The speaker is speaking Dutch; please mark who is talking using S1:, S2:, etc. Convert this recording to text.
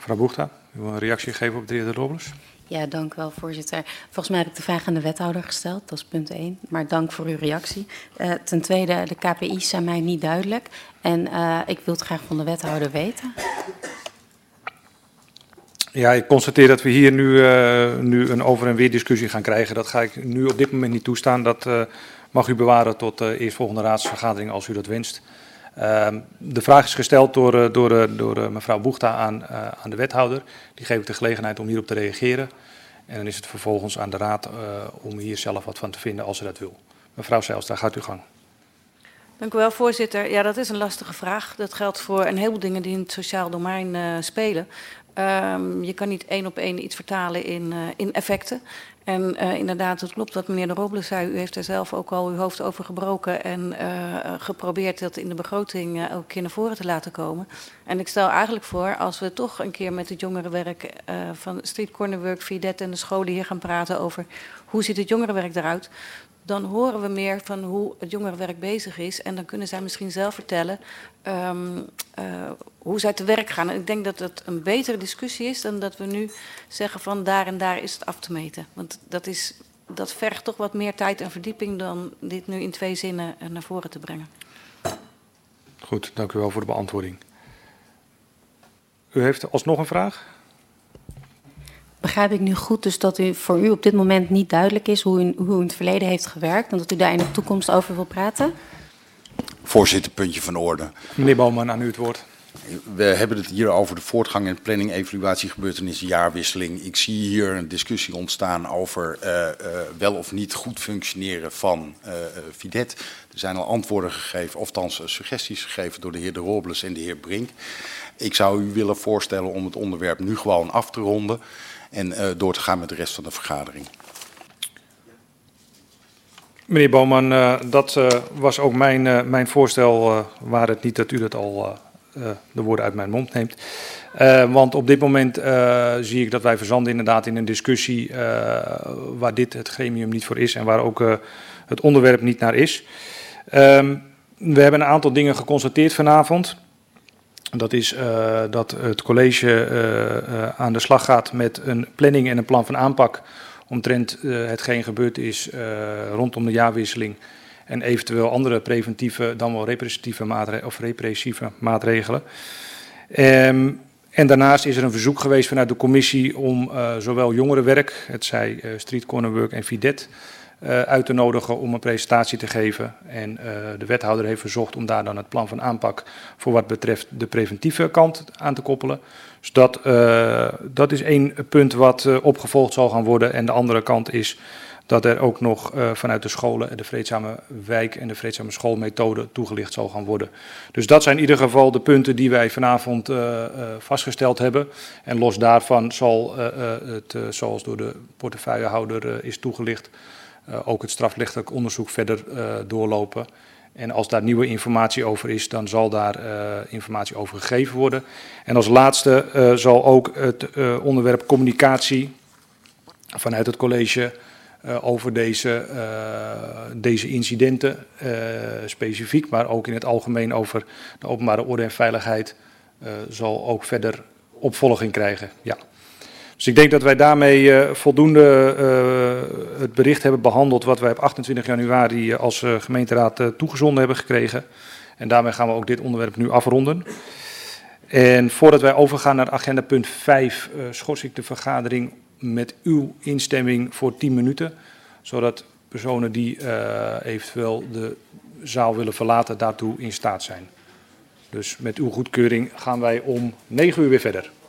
S1: Mevrouw Boegta, u wil een reactie geven op de heer De Robles?
S2: Ja, dank u wel, voorzitter. Volgens mij heb ik de vraag aan de wethouder gesteld, dat is punt 1. Maar dank voor uw reactie. Ten tweede, de KPI's zijn mij niet duidelijk. En ik wil het graag van de wethouder weten.
S1: Ja, ik constateer dat we hier nu een over- en weer discussie gaan krijgen. Dat ga ik nu op dit moment niet toestaan. Dat mag u bewaren tot de eerstvolgende raadsvergadering als u dat wenst. De vraag is gesteld door mevrouw Boegta aan de wethouder. Die geef ik de gelegenheid om hierop te reageren. En dan is het vervolgens aan de raad om hier zelf wat van te vinden als ze dat wil. Mevrouw Zijlstra, gaat uw gang.
S3: Dank u wel, voorzitter. Ja, dat is een lastige vraag. Dat geldt voor een heleboel dingen die in het sociaal domein spelen. Je kan niet één op één iets vertalen in effecten. En inderdaad, het klopt wat meneer De Robles zei. U heeft er zelf ook al uw hoofd over gebroken en geprobeerd dat in de begroting elke keer naar voren te laten komen. En ik stel eigenlijk voor, als we toch een keer met het jongerenwerk van Street Corner Work, VDET en de scholen hier gaan praten over hoe ziet het jongerenwerk eruit, dan horen we meer van hoe het jongerenwerk bezig is. En dan kunnen zij misschien zelf vertellen hoe zij te werk gaan. En ik denk dat het een betere discussie is dan dat we nu zeggen van daar en daar is het af te meten. Want dat vergt toch wat meer tijd en verdieping dan dit nu in 2 zinnen naar voren te brengen.
S1: Goed, dank u wel voor de beantwoording. U heeft alsnog een vraag?
S2: Begrijp ik nu goed dus dat voor u op dit moment niet duidelijk is hoe u in het verleden heeft gewerkt en dat u daar in de toekomst over wil praten?
S4: Voorzitter, puntje van orde.
S1: Meneer Bouwman, aan u het woord.
S4: We hebben het hier over de voortgang en planning, evaluatie, gebeurtenissen, jaarwisseling. Ik zie hier een discussie ontstaan over wel of niet goed functioneren van VDET. Er zijn al antwoorden gegeven, of althans suggesties gegeven door de heer De Robles en de heer Brink. Ik zou u willen voorstellen om het onderwerp nu gewoon af te ronden en door te gaan met de rest van de vergadering.
S1: Meneer Bouwman, dat was ook mijn voorstel, waar het niet dat u dat al de woorden uit mijn mond neemt. Want op dit moment zie ik dat wij verzanden inderdaad in een discussie waar dit het gremium niet voor is en waar ook het onderwerp niet naar is. We hebben een aantal dingen geconstateerd vanavond. Dat is dat het college aan de slag gaat met een planning en een plan van aanpak omtrent hetgeen gebeurd is rondom de jaarwisseling en eventueel andere preventieve dan wel repressieve maatregelen. En daarnaast is er een verzoek geweest vanuit de commissie om zowel jongerenwerk, het zij Street Corner Work en VDET, uit te nodigen om een presentatie te geven. En de wethouder heeft verzocht om daar dan het plan van aanpak voor wat betreft de preventieve kant aan te koppelen. Dus dat is één punt wat opgevolgd zal gaan worden. En de andere kant is dat er ook nog vanuit de scholen de vreedzame wijk en de vreedzame schoolmethode toegelicht zal gaan worden. Dus dat zijn in ieder geval de punten die wij vanavond vastgesteld hebben. En los daarvan zal het, zoals door de portefeuillehouder is toegelicht, ook het strafrechtelijk onderzoek verder doorlopen. En als daar nieuwe informatie over is, dan zal daar informatie over gegeven worden. En als laatste zal ook het onderwerp communicatie vanuit het college over deze incidenten specifiek, maar ook in het algemeen over de openbare orde en veiligheid, zal ook verder opvolging krijgen. Ja. Dus ik denk dat wij daarmee voldoende het bericht hebben behandeld wat wij op 28 januari als gemeenteraad toegezonden hebben gekregen. En daarmee gaan we ook dit onderwerp nu afronden. En voordat wij overgaan naar agenda punt 5, schors ik de vergadering met uw instemming voor 10 minuten. Zodat personen die eventueel de zaal willen verlaten daartoe in staat zijn. Dus met uw goedkeuring gaan wij om 9 uur weer verder.